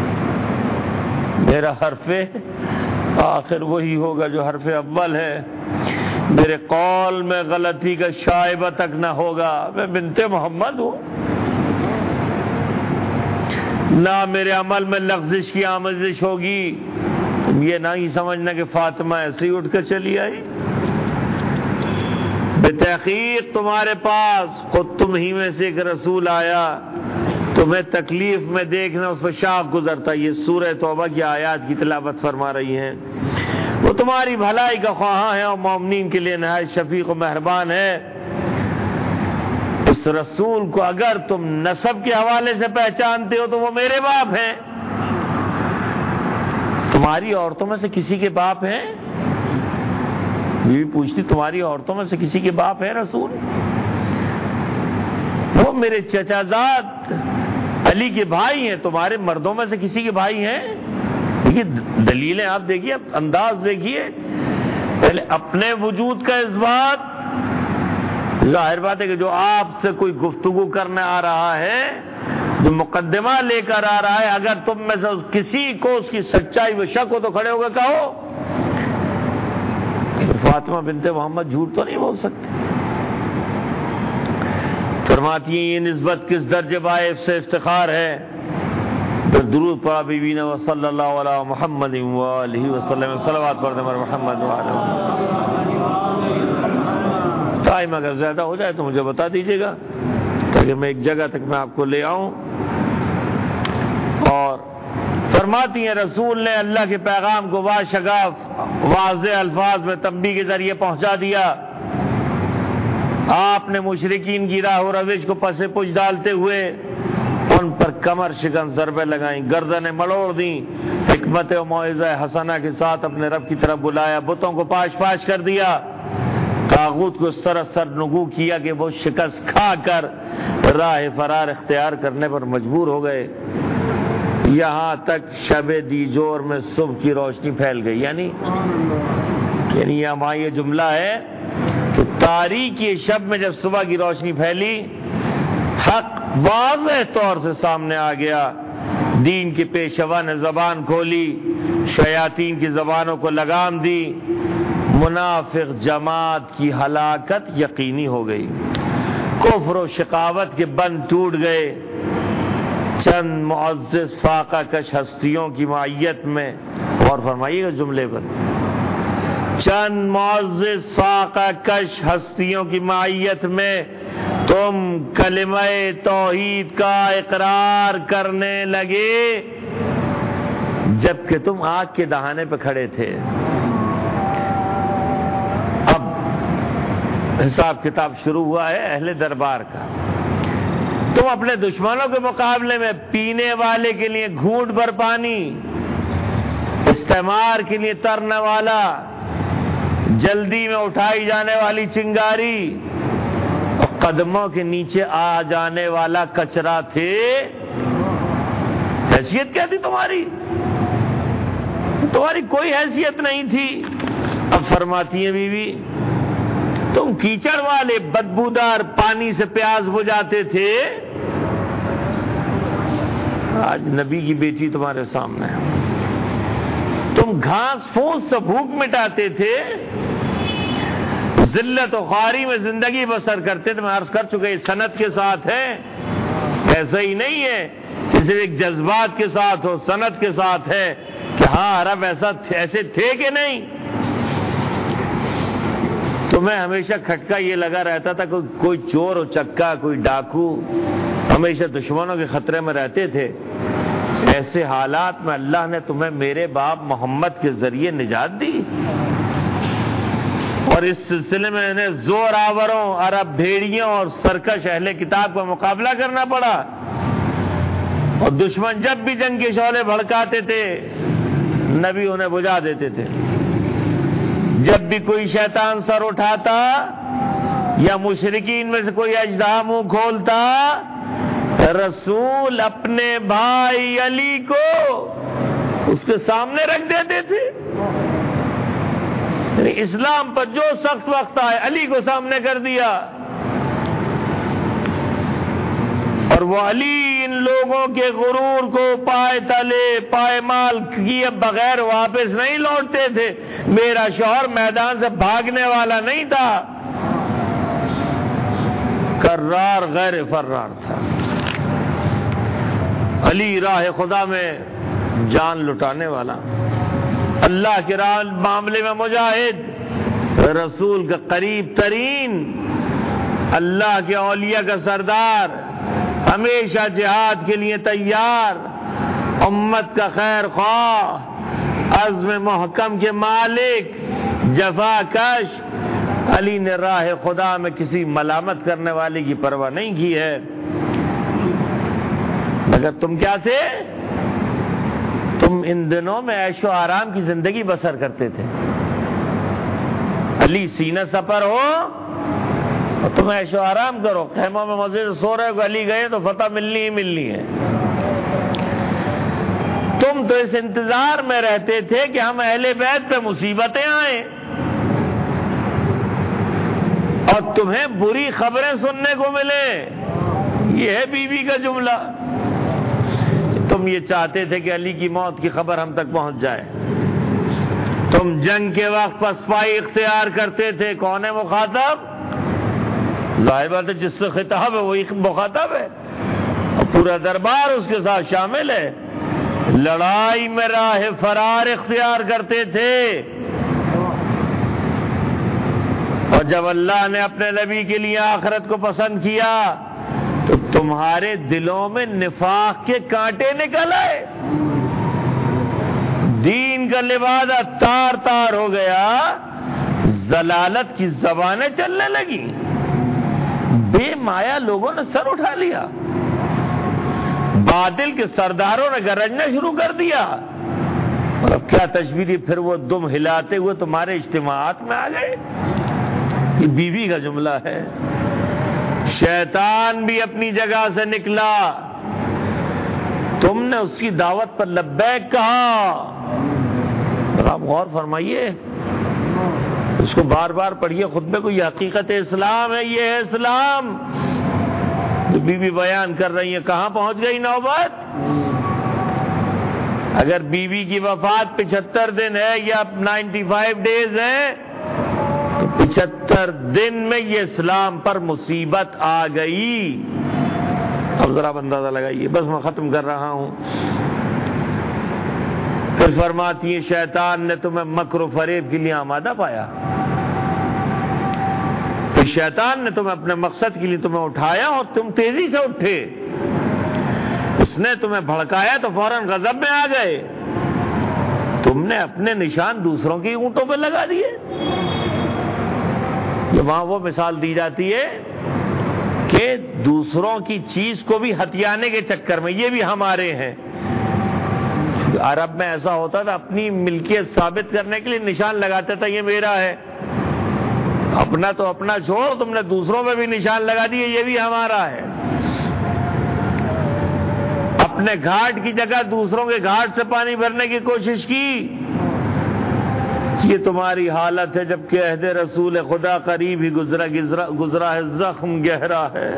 میرا حرف آخر وہی ہوگا جو حرف اول ہے، میرے قول میں غلطی کا شائبہ تک نہ ہوگا، میں بنت محمد ہوں، نہ میرے عمل میں لغزش کی آمیزش ہوگی۔ تم یہ نہ ہی سمجھنا کہ فاطمہ ایسے ہی اٹھ کر چلی آئی، بتحقیق تمہارے پاس خود تم ہی میں سے ایک رسول آیا، تمہیں تکلیف میں دیکھنا اس پر شاخ گزرتا۔ یہ سورہ توبہ کی آیات کی تلاوت فرما رہی ہیں۔ وہ تمہاری بھلائی کا خواہاں ہے اور مومنین کے لیے نہایت شفیق و مہربان ہے۔ اس رسول کو اگر تم نسب کے حوالے سے پہچانتے ہو تو وہ میرے باپ ہیں۔ تمہاری عورتوں میں سے کسی کے باپ ہیں؟ بیوی پوچھتی تمہاری عورتوں میں سے کسی کے باپ ہے رسول؟ وہ میرے چچا زاد علی کے بھائی ہیں، تمہارے مردوں میں سے کسی کے بھائی ہیں؟ دیکھیے دلیلیں آپ دیکھیے، انداز دیکھیے، پہلے اپنے وجود کا اثبات. ظاہر بات ہے کہ جو آپ سے کوئی گفتگو کرنے آ رہا ہے، جو مقدمہ لے کر آ رہا ہے، اگر تم میں سے کسی کو اس کی سچائی و شک ہو تو کھڑے ہو کے کہو. فاطمہ بنت محمد جھوٹ تو نہیں بول سکتے. فرماتی ہیں یہ نسبت کس درجے باعث سے افتخار ہے. پھر درود پڑھا بی بی نے صلی اللہ علیہ محمد وآلہ وسلم، صلوات پڑھتے ہیں محمد وآلہ. ٹائم اگر زیادہ ہو جائے تو مجھے بتا دیجیے گا تاکہ میں ایک جگہ تک میں آپ کو لے آؤں. اور فرماتی ہیں رسول نے اللہ کے پیغام کو باشگاف واضح الفاظ میں تنبیہ کے ذریعے پہنچا دیا. آپ نے مشرکین کی راہ و روش کو پس پش ڈالتے ہوئے ان پر کمر شکن ضربیں لگائیں، گردنیں مڑوڑ دیں، حکمت و موعظہ حسنہ کے ساتھ اپنے رب کی طرف بلایا، بتوں کو پاش پاش کر دیا، طاغوت کو سراسر نگو کیا کہ وہ شکست کھا کر راہ فرار اختیار کرنے پر مجبور ہو گئے. یہاں تک شب دیجور میں صبح کی روشنی پھیل گئی. یعنی یہ جملہ ہے کہ تاریکی شب میں جب صبح کی روشنی پھیلی، حق واضح طور سے سامنے آ گیا. دین کے پیشوا نے زبان کھولی، شیاطین کی زبانوں کو لگام دی، منافق جماعت کی ہلاکت یقینی ہو گئی، کفر و شقاوت کے بند ٹوٹ گئے. چند معزز فاقہ کش ہستیوں کی معیت میں، اور فرمائیے گا جملے پر، چند معزز فاقہ کش ہستیوں کی معیت میں تم کلمہ توحید کا اقرار کرنے لگے جبکہ تم آگ کے دہانے پہ کھڑے تھے. اب حساب کتاب شروع ہوا ہے اہل دربار کا. تم اپنے دشمنوں کے مقابلے میں پینے والے کے لیے گھونٹ بھر پانی، استعمار کے لیے ترنے والا، جلدی میں اٹھائی جانے والی چنگاری اور قدموں کے نیچے آ جانے والا کچرا تھے. حیثیت کیا تھی تمہاری؟ تمہاری کوئی حیثیت نہیں تھی. اب فرماتی ہیں بیوی تم کیچڑ والے بدبودار پانی سے پیاس بجھاتے تھے، آج نبی کی بیٹی تمہارے سامنے ہے. تم گھاس پھوس سے بھوک مٹاتے تھے، ذلت و خواری میں زندگی بسر کرتے تھے. میں عرض کر چکا یہ سند کے ساتھ ہے، ایسا ہی نہیں ہے کہ صرف ایک جذبات کے ساتھ ہو، سند کے ساتھ ہے کہ ہاں عرب ایسے تھے کہ نہیں. تمہیں ہمیشہ کھٹکا یہ لگا رہتا تھا کہ کوئی چور و چکا، کوئی ڈاکو، ہمیشہ دشمنوں کے خطرے میں رہتے تھے. ایسے حالات میں اللہ نے تمہیں میرے باپ محمد کے ذریعے نجات دی، اور اس سلسلے میں انہیں زور آوروں، عرب بھیڑیوں اور سرکش اہل کتاب کا مقابلہ کرنا پڑا. اور دشمن جب بھی جنگ کے شعلے بھڑکاتے تھے نبی انہیں بجھا دیتے تھے. جب بھی کوئی شیطان سر اٹھاتا یا مشرکین میں سے کوئی اژدہا منہ کھولتا، رسول اپنے بھائی علی کو اس کے سامنے رکھ دیتے تھے. یعنی اسلام پر جو سخت وقت آئے علی کو سامنے کر دیا، اور وہ علی ان لوگوں کے غرور کو پائے تلے پائے مال کیے بغیر واپس نہیں لوٹتے تھے. میرا شوہر میدان سے بھاگنے والا نہیں تھا، کرار غیر فرار تھا. علی راہ خدا میں جان لٹانے والا، اللہ کے راہ معاملے میں مجاہد، رسول کا قریب ترین، اللہ کے اولیاء کا سردار، ہمیشہ جہاد کے لیے تیار، امت کا خیر خواہ، عزم محکم کے مالک، جفا کش. علی نے راہ خدا میں کسی ملامت کرنے والے کی پرواہ نہیں کی ہے. مگر تم کیا تھے؟ تم ان دنوں میں عیش و آرام کی زندگی بسر کرتے تھے. علی سینہ سپر ہو اور تم عیش و آرام کرو، خیموں میں مزے سے سو رہے ہو، علی گئے تو فتح ملنی ہی ملنی ہے. تم تو اس انتظار میں رہتے تھے کہ ہم اہل بیت پہ مصیبتیں آئیں. اور تمہیں بری خبریں سننے کو ملے. یہ ہے بیوی کا جملہ. تم یہ چاہتے تھے کہ علی کی موت کی خبر ہم تک پہنچ جائے. تم جنگ کے وقت پسپائی اختیار کرتے تھے. کون ہے مخاطب؟ ظاہر بات ہے جس سے خطاب ہے وہی مخاطب ہے، اور پورا دربار اس کے ساتھ شامل ہے. لڑائی میں راہ فرار اختیار کرتے تھے، اور جب اللہ نے اپنے نبی کے لیے آخرت کو پسند کیا تو تمہارے دلوں میں نفاق کے کانٹے نکل آئے. دین کا لبادہ تار تار ہو گیا، ضلالت کی زبانیں چلنے لگی، بے مایا لوگوں نے سر اٹھا لیا، باطل کے سرداروں نے گرجنا شروع کر دیا. اور اب کیا تشبیہ دی، پھر وہ دم ہلاتے ہوئے تمہارے اجتماعات میں آ گئے. یہ بیوی کا جملہ ہے. شیطان بھی اپنی جگہ سے نکلا، تم نے اس کی دعوت پر لبیک کہا. آپ غور فرمائیے، اس کو بار بار پڑھیے خطبے کو. یہ حقیقت اسلام ہے، یہ ہے اسلام جو بیوی بیان کر رہی ہیں. کہاں پہنچ گئی نوبت؟ اگر بیوی کی وفات 75 دن ہے یا 95 ڈیز ہے تو 75 دن میں یہ اسلام پر مصیبت آ گئی. اب ذرا آپ اندازہ لگائیے. بس میں ختم کر رہا ہوں. پھر فرماتی ہیں شیطان نے تمہیں مکر و فریب کے لیے آمادہ پایا. پھر شیطان نے تمہیں اپنے مقصد کے لیے تمہیں اٹھایا اور تم تیزی سے اٹھے. اس نے تمہیں بھڑکایا تو فوراً غضب میں آ گئے. تم نے اپنے نشان دوسروں کی اونٹوں پہ لگا دیے. یہ وہاں وہ مثال دی جاتی ہے کہ دوسروں کی چیز کو بھی ہتھیانے کے چکر میں یہ بھی ہمارے ہیں. عرب میں ایسا ہوتا تھا، اپنی ملکیت ثابت کرنے کے لیے نشان لگاتا تھا یہ میرا ہے. اپنا تو اپنا چھوڑ، تم نے دوسروں میں بھی نشان لگا دیے یہ بھی ہمارا ہے. اپنے گھاٹ کی جگہ دوسروں کے گھاٹ سے پانی بھرنے کی کوشش کی. یہ تمہاری حالت ہے جبکہ عہد رسول خدا قریب ہی گزرا ہے، زخم گہرا ہے.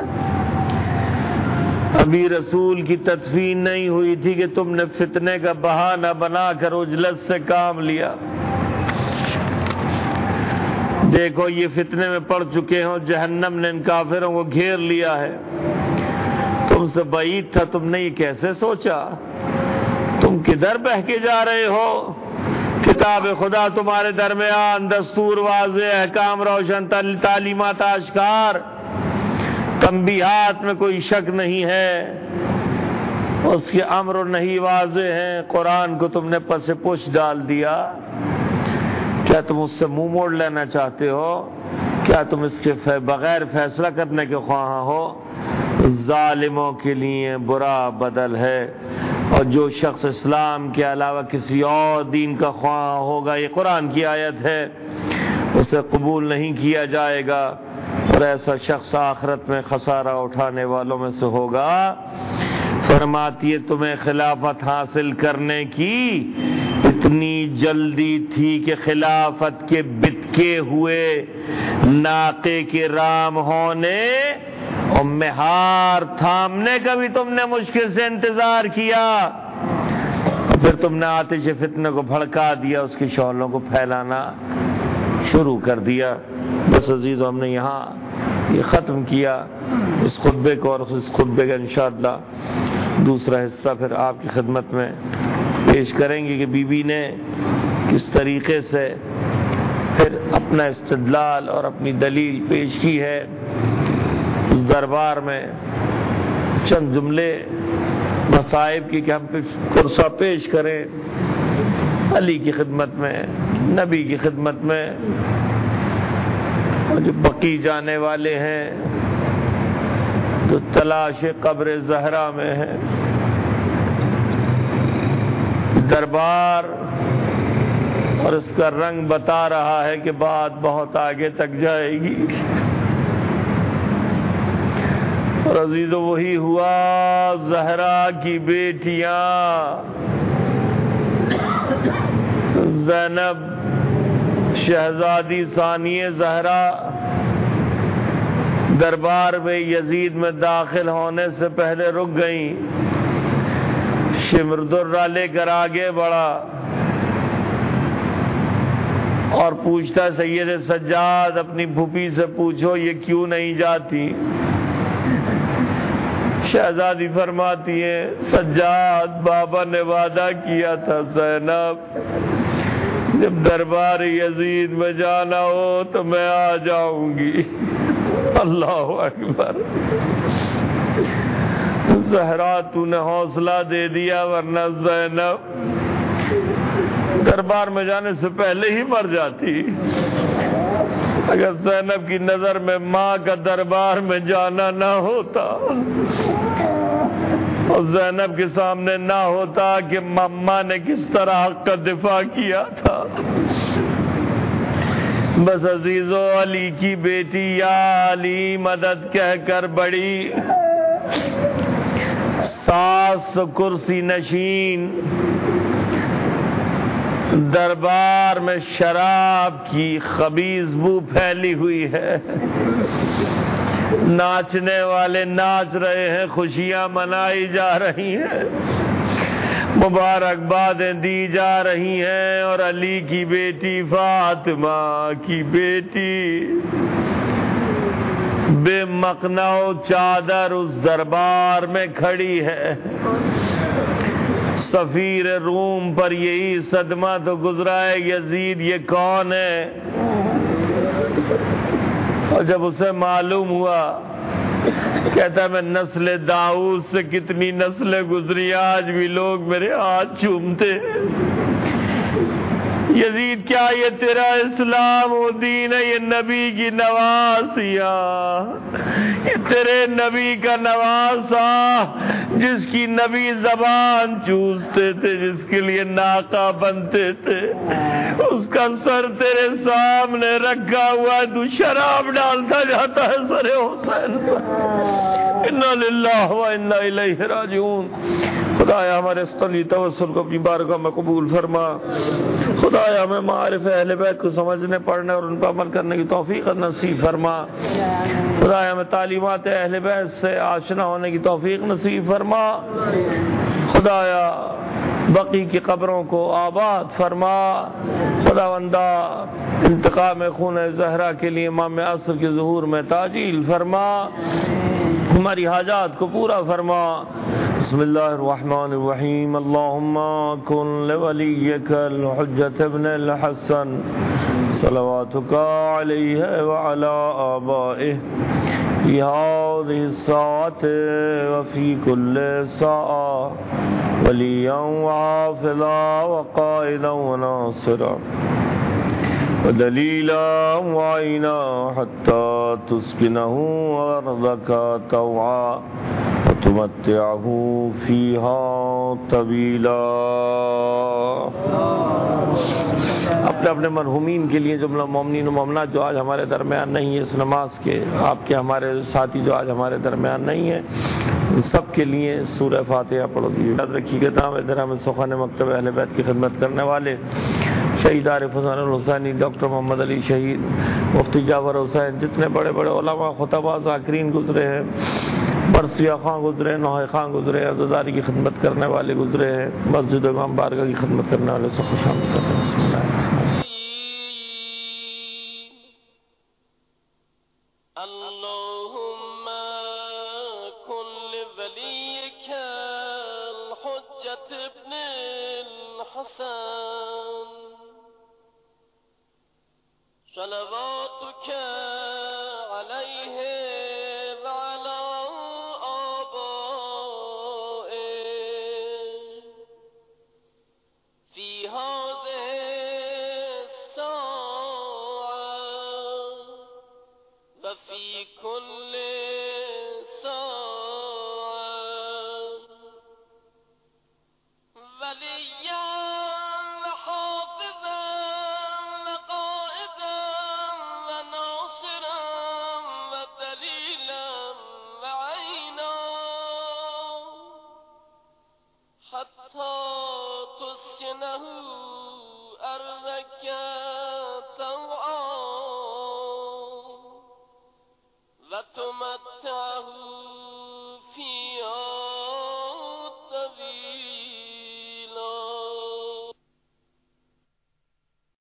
ابھی رسول کی تدفین نہیں ہوئی تھی کہ تم نے فتنے کا بہانہ بنا کر اجلت سے کام لیا. دیکھو یہ فتنے میں پڑ چکے ہو، جہنم نے ان کافروں کو گھیر لیا ہے. تم سے بعید تھا، تم نے یہ کیسے سوچا؟ تم کدھر بہہ کے جا رہے ہو؟ کتاب خدا تمہارے درمیان، دستور واضح، احکام روشن، تعلیمات آشکار، تنبیہات میں کوئی شک نہیں ہے، اس کے امر نہیں واضح ہیں. قرآن کو تم نے پس پش ڈال دیا. کیا تم اس سے منہ موڑ لینا چاہتے ہو؟ کیا تم اس کے بغیر فیصلہ کرنے کے خواہاں ہو؟ ظالموں کے لیے برا بدل ہے، اور جو شخص اسلام کے علاوہ کسی اور دین کا خواہاں ہوگا، یہ قرآن کی آیت ہے، اسے قبول نہیں کیا جائے گا، اور ایسا شخص آخرت میں خسارہ اٹھانے والوں میں سے ہوگا. فرماتی ہے تمہیں خلافت حاصل کرنے کی اتنی جلدی تھی کہ خلافت کے بتکے ہوئے ناقے کے رام ہونے اور مہار تھامنے کا بھی تم نے مشکل سے انتظار کیا. پھر تم نے آتش فتنے کو بھڑکا دیا، اس کی شعلوں کو پھیلانا شروع کر دیا. بس عزیز ہم نے یہاں یہ ختم کیا اس خطبے کو، اور اس خطبے کا انشاءاللہ دوسرا حصہ پھر آپ کی خدمت میں پیش کریں گے کہ بی بی نے کس طریقے سے پھر اپنا استدلال اور اپنی دلیل پیش کی ہے. اس دربار میں چند جملے مصائب کی کہ ہم پرسہ پیش کریں علی کی خدمت میں، نبی کی خدمت میں، اور جو بقی جانے والے ہیں، جو تلاش قبر زہرا میں ہیں. دربار اور اس کا رنگ بتا رہا ہے کہ بات بہت آگے تک جائے گی. اور عزیزو وہی ہوا، زہرا کی بیٹیاں زینب شہزادی ثانیہ زہرا دربار میں یزید میں داخل ہونے سے پہلے رک گئیں. شمردرہ لے کر آگے بڑھا اور پوچھتا سید سجاد اپنی پھوپھی سے پوچھو یہ کیوں نہیں جاتی. شہزادی فرماتی ہے سجاد بابا نے وعدہ کیا تھا زینب جب دربار یزید میں جانا ہو تو میں آ جاؤں گی. اللہ اکبر. زہرا تو نے حوصلہ دے دیا ورنہ زینب دربار میں جانے سے پہلے ہی مر جاتی. اگر زینب کی نظر میں ماں کا دربار میں جانا نہ ہوتا اور زینب کے سامنے نہ ہوتا کہ ماں نے کس طرح حق کا دفاع کیا تھا. بس عزیزو علی کی بیٹی یا علی مدد کہہ کر بڑی. ساس کرسی نشین دربار میں شراب کی خبیث بو پھیلی ہوئی ہے. ناچنے والے ناچ رہے ہیں, خوشیاں منائی جا رہی ہیں, مبارکبادیں دی جا رہی ہیں, اور علی کی بیٹی فاطمہ کی بیٹی بے مقنع و چادر اس دربار میں کھڑی ہے. سفیر روم پر یہی صدمہ تو گزرا ہے یزید یہ کون ہے. اور جب اسے معلوم ہوا کہتا ہے میں نسل داؤد سے کتنی نسلیں گزری آج بھی لوگ میرے ہاتھ چومتے ہیں. یزید کیا یہ تیرا اسلام و دین ہے؟ یہ نبی کی نواسیاں, یہ تیرے نبی کا نواسا جس کی نبی زبان چوستے تھے, جس کے لیے ناقہ بنتے تھے, اس کا سر تیرے سامنے رکھا ہوا ہے, تو شراب ڈالتا جاتا ہے سر حسین پر. انا للہ و انا الیہ راجعون. خدایا ہمارے استنی توسل کو اپنی بارگاہ میں قبول فرما. خدایا ہمیں معارف اہل بیت کو سمجھنے پڑھنے اور ان پر عمل کرنے کی توفیق نصیب فرما. خدایا ہمیں تعلیمات اہل بیت سے آشنا ہونے کی توفیق نصیب فرما. خدایا بقی کی قبروں کو آباد فرما. خداوندہ انتقام خون زہرا کے لیے امام عصر کے ظہور میں تعجیل فرما. ہماری حاجات کو پورا فرما. بسم اللہ الرحمن الرحیم. اللہم کن لولیک الحجۃ ابن الحسن صلواتک علیہ وعلی آبائہ فی هذه الساعة وفی کل ساعة ولیا وحافظا وقائدا وناصرا ودلیلا وعینا حتی تسکنہ ارضک طوعا وتمتعہ فیہا طویلا. اپنے اپنے مرحومین کے لیے جملہ مومنین و مومنات جو آج ہمارے درمیان نہیں ہے اس نماز کے, آپ کے ہمارے ساتھی جو آج ہمارے درمیان نہیں ہے, ان سب کے لیے سورہ فاتحہ پڑھو. یاد رکھیے کہ تمام درہم سخن مکتب اہل بیت کی خدمت کرنے والے شہید عارف حسین الحسینی, ڈاکٹر محمد علی شہید, مفتی جعفر حسین, جتنے بڑے بڑے علماء خطباء ذاکرین گزرے ہیں, برسیہ خان گزرے, نوحہ خان گزرے, عزاداری کی خدمت کرنے والے گزرے ہیں, مسجد امام بارگاہ کی خدمت کرنے والے سب خوش آمدید کرتے ہیں. بسم اللہ الرحمن الرحیم. اللهم كن لوليك الحجة ابن الحسن صلواتك